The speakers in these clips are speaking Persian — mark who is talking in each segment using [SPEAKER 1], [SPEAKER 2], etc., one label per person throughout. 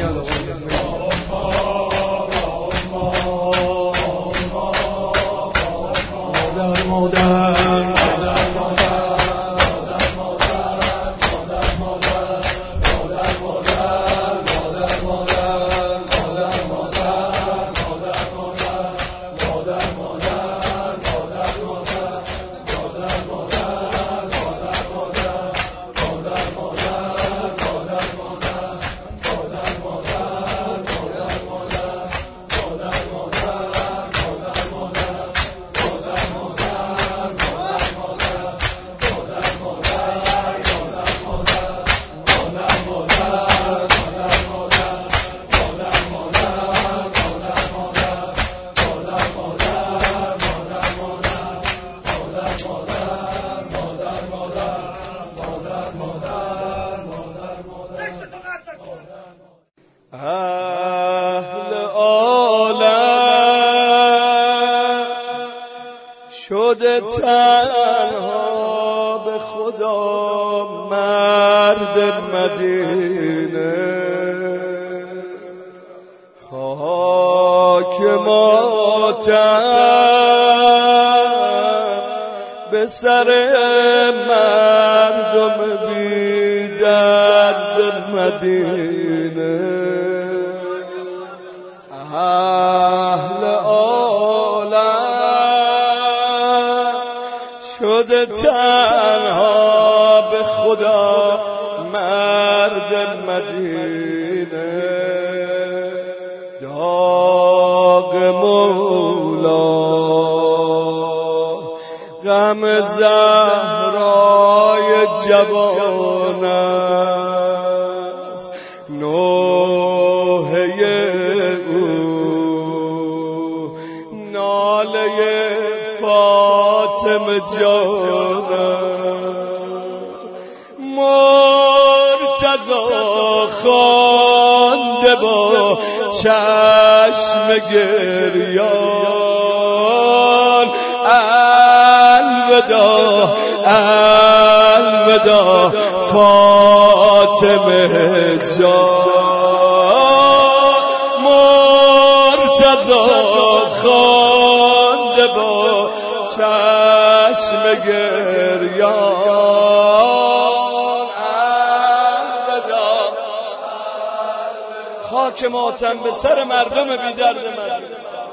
[SPEAKER 1] اهل عالم شده تنها به خدا مرد مدینه، خاک ماتم به سر مردم بی درد مدینه. اهل عالم شده تنها به خدا مرد مدینه، داغ مولا غم زهرای جوان است، نوحه او ناله فاطمه جان، مرتضی خوانده با چشم گریان الوداع الوداع فاطمه جان، مرتضی خوانده با چشم گریان الوداع. خاک ماتم به سر مردم بی درد من،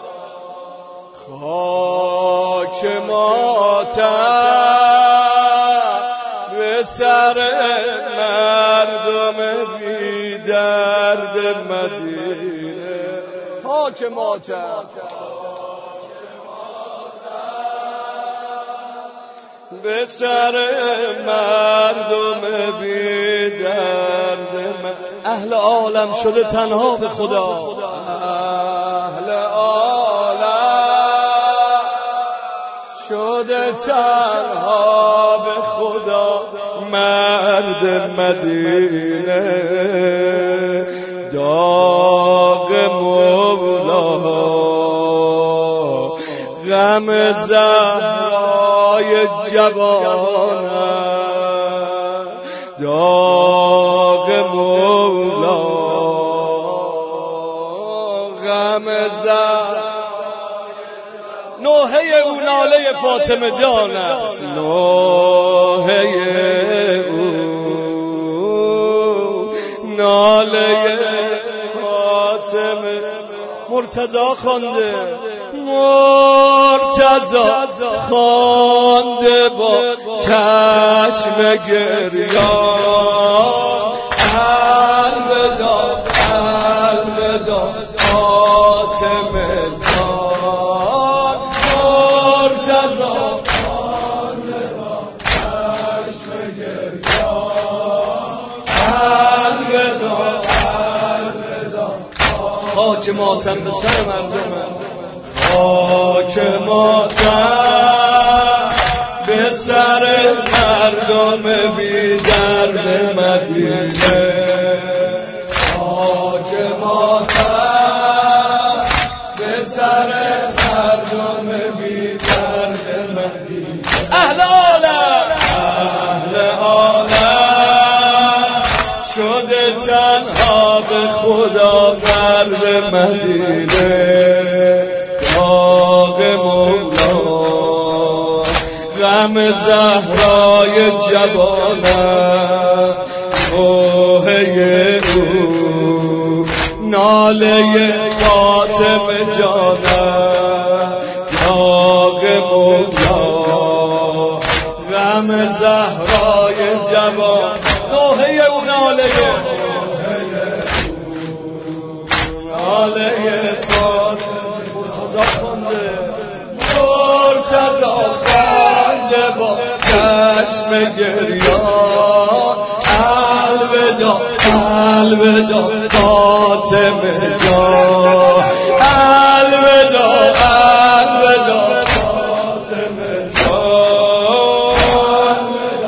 [SPEAKER 1] خاک ماتم به سر مردم بی درد مدینه، خاک ماتم به سر مردم بی درد مدینه. اهل عالم شده تنها به خدا، اهل عالم شده تنها به خدا مرد مدینه، داغ مولا غم زهرای جوان، داغ مولا غم زهرای نوحه او ناله فاطمه جان است، نوحه او ناله فاطمه. مرتضی خوانده، مرتضی خوانده با چشم گریان الوداع الوداع فاطمه جان، مرتضی خوانده با چشم گریان الوداع الوداع. خاک ماتم به سر مردم، خاک ماتم به سر مردم بی درد مدینه، خاک ماتم به سر مردم بی درد مدینه. اهل عالم اهل عالم شده تنها به خدا غرب مدینه داغ مولا غم زهرای جوانم کوهه او ناله فاطمه جانم داغ مولا غم زهرای جوان نوحه او ناله فاطمه مرتضی خونده با چشم گریان الوداع فاطمه جان الوداع فاطمه جان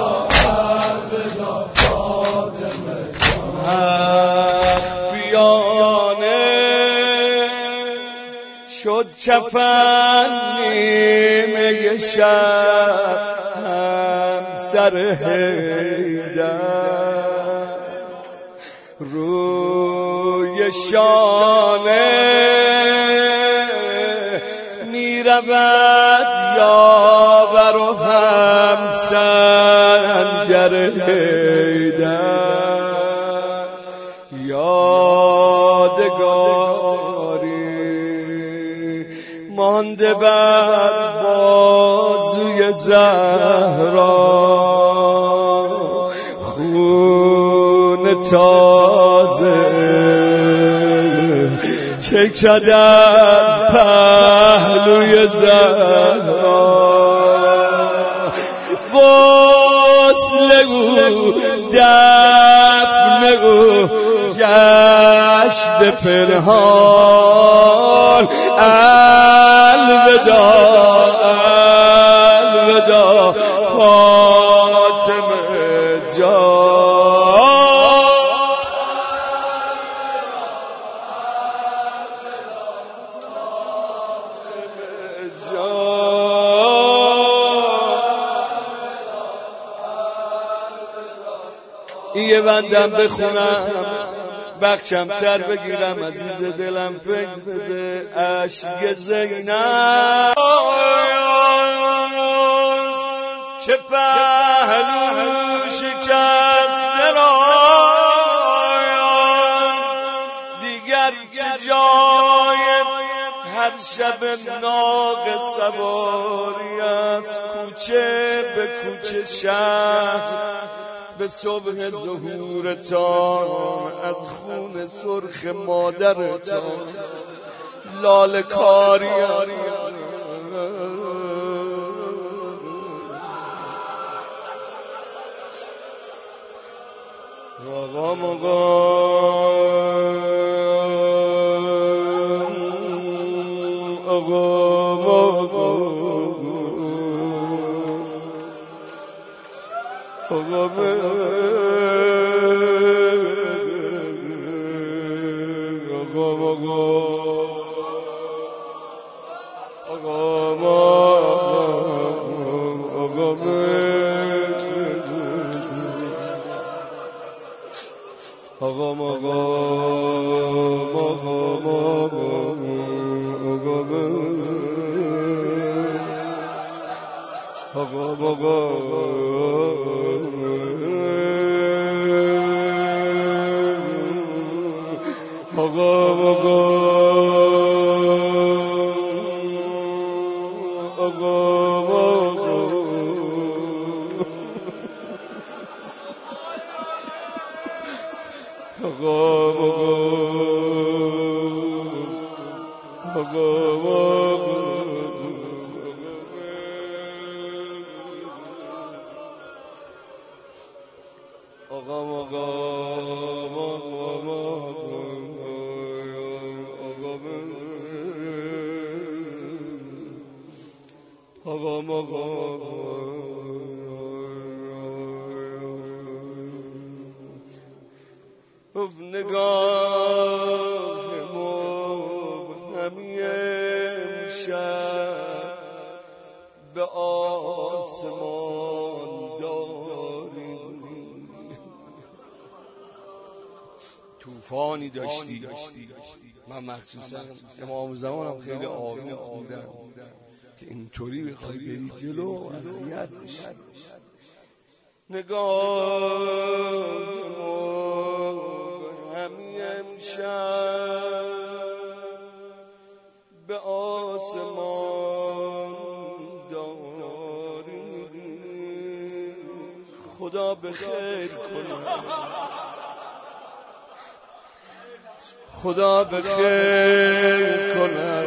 [SPEAKER 1] مخفیانه شد کفن نیمه شب همسر حیدر روی شانه میرود یاور و همسنگر حیدر یادگاری مانده بر بازوی زهرا خون تازه چکد از پهلوی زهرا وصل او دفن او گشت پنهان الوداع فاطمه جان یه بندم بخونم وقت کمتر بگیرم عزیز دلم فکر بده اشک زینب که پهلو شکسته را دیگر چه جای هر شب ناق سواری از کوچه به کوچه شهر به صبح ظهورتان از خون سرخ مادرتان لاله کاری آقا نگاه مبهمی امشب به آسمان داری عرفانی داشتی. من مخصوصا امام زمانم خیلی آروم خوندم که اینطوری بخوای بری جلو اذیت میشی. نگاه همی امشب به آسمان داری، خدا به خیر کنه، خدا به خیر کنه،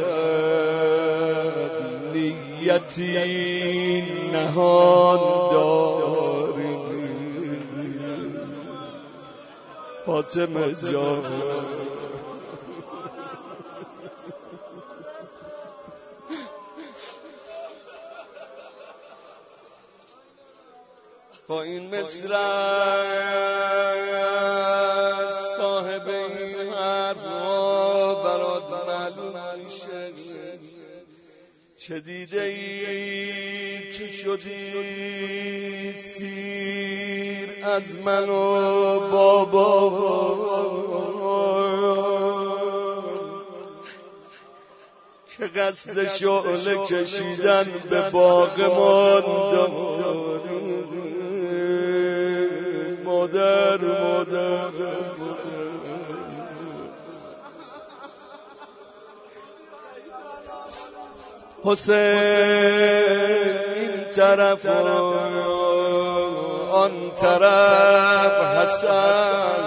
[SPEAKER 1] نیتی نهان داری فاطمه جان. با این مصرع صاحب این حرفا برات معلوم میشه چه دیده ای که شدی سیر از من و بابا، که قصد شعله کشیدن به باغ من داری. مادر حسین این طرف و آن طرف حسن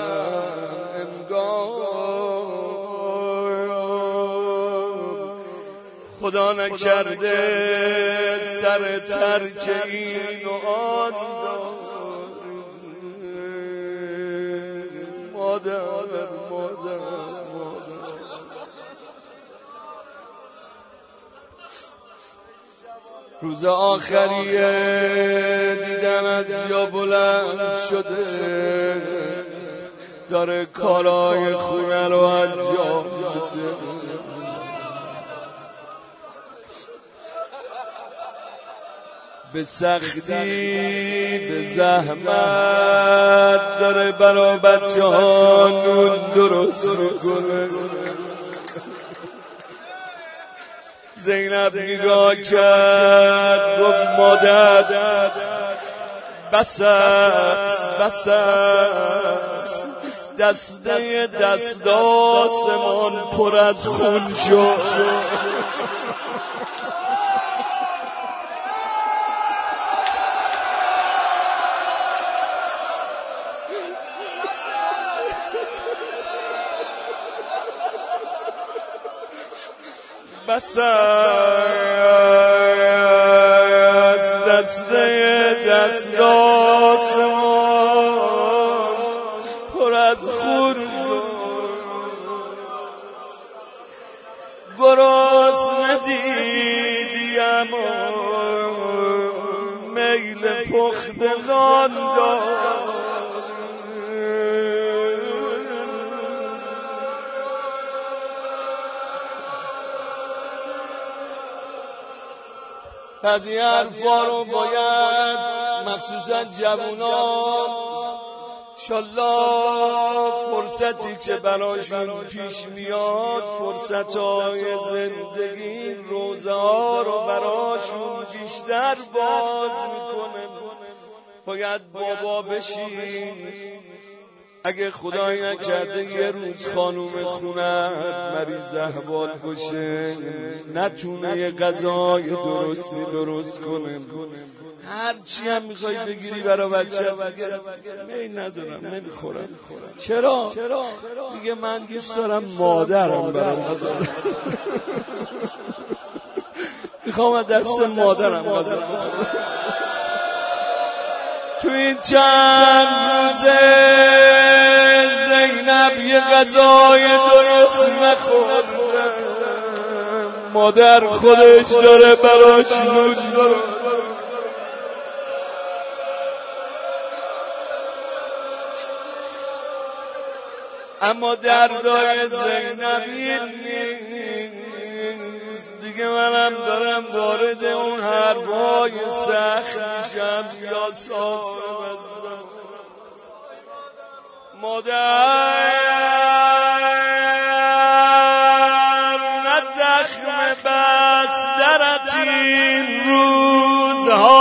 [SPEAKER 1] انگار خدا نکرده سر ترک این و آن مادر. روز آخریه دیدنت یا بلند شده داره کارای خونه رو انجام میده، به سختی به زحمت داره برا بچه ها نون درست میکنه. زینب نگاه کرد گفت مادر بس است دسته دست آسمان پر از خون شد. بس است دسته دست آسمان پر از خون گرسنه دیدیم میل پخت نان دارم. بعضی حرفا رو باید مخصوصا جوانان انشالله فرصتی که براشون پیش میاد، فرصتهای زندگی روزه ها رو براشون بیشتر باز میکنه. باید بابا بشین، اگه خدای نکرده یه روز خانوم خونت مریض احوال باشه نتونه یه غذای درستی درست کنه، هرچی هم میخوای بگیری برای بچه میل ندارم نمیخورم. چرا؟ میگه من دوست دارم مادرم برام غذا میخوام از دست مادرم غذا تو این چند روزه زینب یه غذای درست نخورده، مادر خودش داره براش نون درست. اما دردای زینب این نیست دیگه، منم دارم وارد اون حرفای سخت میشم یا صاف. مادر نه زخم بسترت این روزها